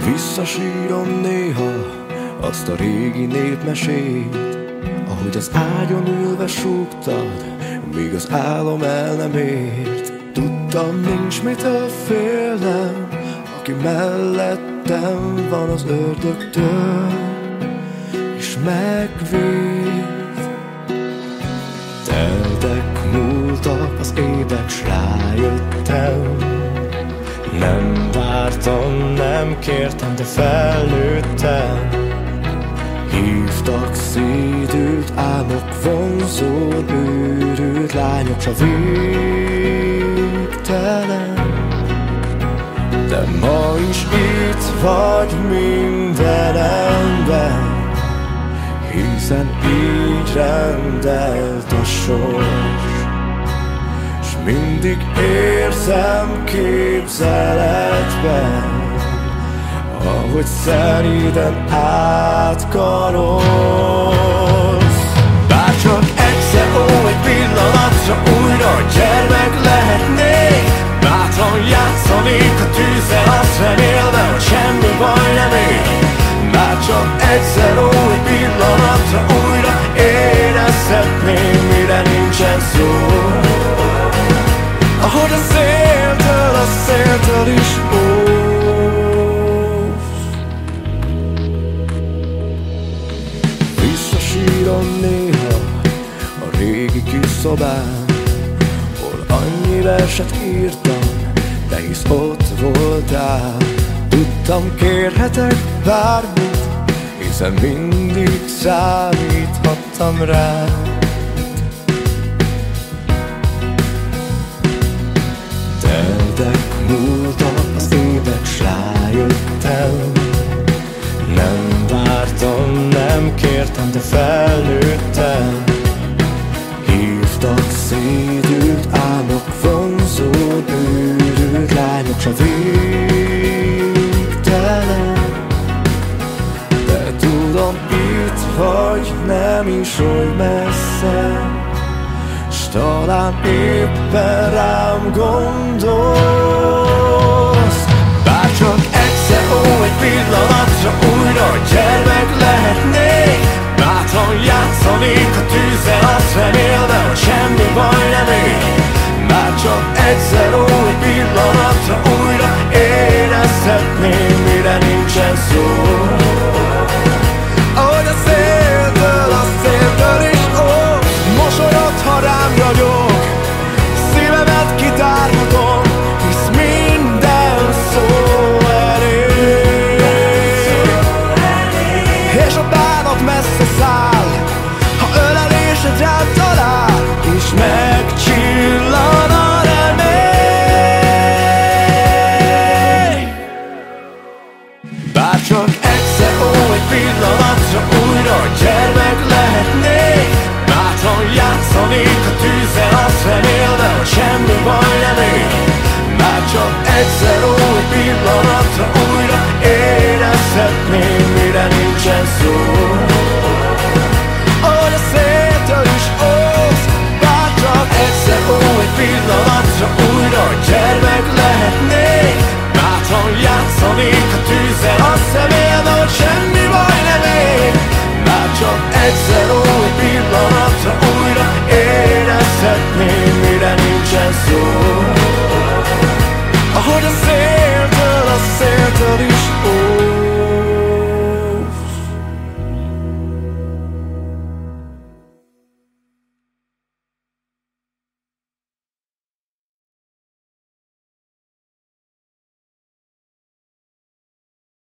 Visszasírom néha azt a régi népmesét, ahogy az ágyon ülve súgtad, míg az álom el nem ért. Tudtam, nincs mitől félnem, aki mellettem van az ördögtől, és megvéd. Teltek, múltak az évek, s rájöttem, nem vártam, nem kértem, de felnőttem. Hívtak szédült álmok, vonzón őrült lányok, s a végtelen. De ma is itt vagy mindenemben, hiszen így rendelt a sors. S mindig érzem képzeletben, ahogy szeriden átkarolsz. Bárcsak egyszer, egy pillanatra újra gyermek lehetnék, bátran játszanék a tűzzel, azt remélve, hogy semmi baj nem ér. Bárcsak egyszer, egy pillanatra újra érezhetném, mire nincsen szó. Ahogy a széltől is óvsz. Visszasírom néha a régi kis szobán, hol annyi verset írtam, de hisz ott voltál. Tudtam, kérhetek bármit, hiszen mindig számíthattam rád. Teltek, múltak az évek, s rájöttem, nem vártam, nem kértem, de felnőttem. Hívtak szédült álmok, vonzón őrült lányok, s a végtelen. De tudom, itt vagy, nem is oly messze, s talán éppen rám gondolsz. Bárcsak egyszer, egy pillanatra újra gyermek lehetnék, bátran játszanék a tűzzel, azt remélve, hogy semmi baj nem ér. Bárcsak egyszer, egy pillanatra újra érezhetném, mire nincsen szó. Ahogy a széltől is óvsz, mosolyod, ha rám ragyog, szívemet kitárhatom, hisz minden szó elég. És a bánat messze száll, ha ölelésed rám talál, és megcsillan a remény. Bárcsak egyszer, egy pillanatra újra gyermek lehetnék, bátran játszanék a tűzzel, azt remélve, hogy semmi baj nem ér. Bárcsak egyszer, egy pillanatra újra érezhetném, mire nincsen szó. Ahogy a széltől is óvsz, bárcsak egyszer, egy pillanatra